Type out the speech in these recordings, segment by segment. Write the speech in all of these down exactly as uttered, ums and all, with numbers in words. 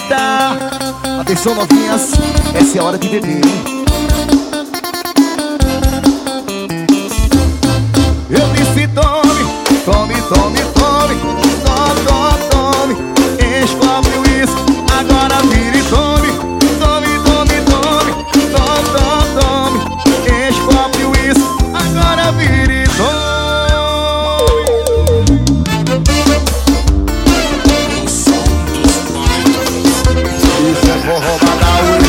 gritar. Atenção novinhas, essa é a hora de beber. Eu disse tome, tome, tome, tome, tome, tome, tome. Enche copo e uísque, agora vira e tome. Tome, tome, tome, tome, tome, tome. Enche copo e uísque, agora vira e tome. Isso é forró Badawi.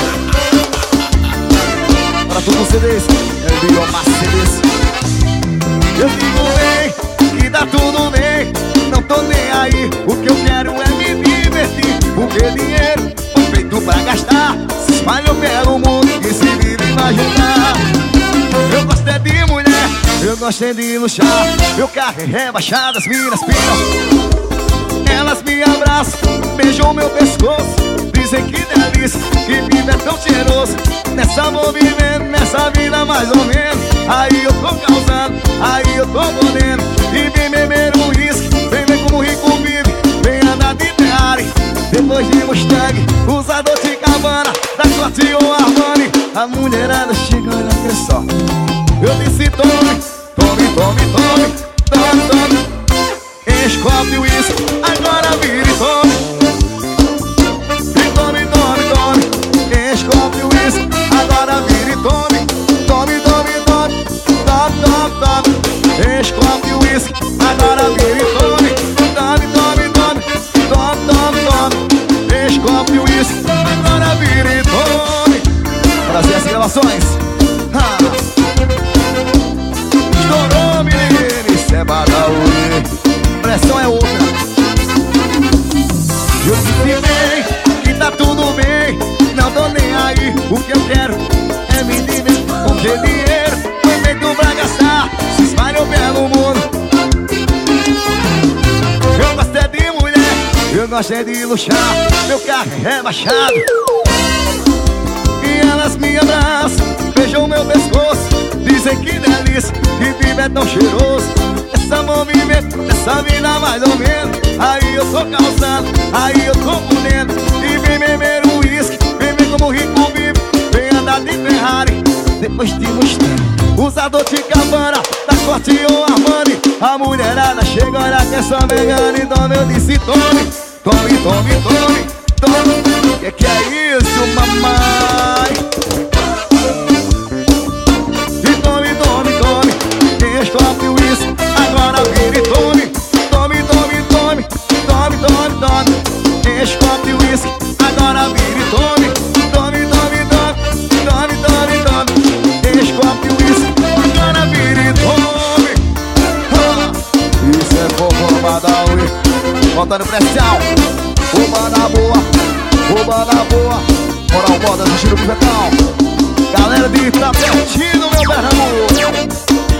Para todos os C Ds, é o Biomar C Ds. Eu digo bem, que dá tudo bem, não tô nem aí. O que eu quero é me divertir, porque dinheiro foi feito pra gastar. Se espalhou pelo mundo e se vive vai juntar. Eu gosto é de mulher, eu gosto é de luxar. Meu carro é rebaixado, as minas piram. Elas me abraçam, beijam meu pescoço. Dizem que delícia, que vida é tão cheiroso. Nessa vou vivendo, nessa vida mais ou menos. Aí eu tô causando, aí eu tô podendo. E vem beber um uísque, vem ver como o rico vive. Vem andar de Ferrari, depois de Mustang, usa Dolce e Gabbana, da Corte ou Armani. A mulherada chega, olha que só. Eu disse tome, tome, tome, tome, tome, tome. Enche copo e uísque, agora vira e tome. Copo e uísque, agora vira e tome. Tome, tome, tome, tome, tome, tome. Enche copo e uísque, agora vira e tome. Tome, tome, tome, tome, tome, tome. Enche copo e uísque, agora vira e tome. Prazer as gravações. Ha. Estourou, menino, isso é Badawi. Pressão é outra. Eu disse bem, que tá tudo bem, não tô nem aí. O que eu quero é me divertir, porque dinheiro foi feito pra gastar. Se espalhou pelo mundo. Eu gosto é de mulher, eu gosto é de luxar. Meu carro é rebaixado e elas me abraçam, beijam meu pescoço. Dizem que delícia, que vida é tão cheiroso. Essa movimento, essa vida mais ou menos. Aí eu tô causando, aí eu tô podendo. E vem beber um uísque, vem ver como o rico vive. Vem andar de Ferrari, depois de Mustang, usa Dolce e Gabbana, da Corte ou Armani. A mulherada chega, olha que é só vegana. Então eu disse tome, tome, tome, tome, tome. Que que é isso, mamãe? E tome, tome, tome. Enche copo e uísque, agora vira e tome. Tome, tome, tome, tome, tome, tome. Enche copo e uísque, agora vira e tome. Tome, tome, tome, tome, tome, tome. Enche copo e uísque, agora vira e tome. Ha. Isso é forró Badawi. Botando pressão. Rouba na boa, rouba na boa. Moral moda do estilo pivetão. Galera de Itapertino, meu Pernambuco.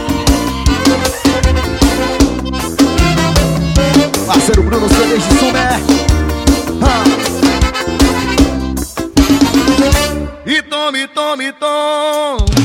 Parceiro Bruno, C Ds de Sumé. Ah. E tome, tome, tome.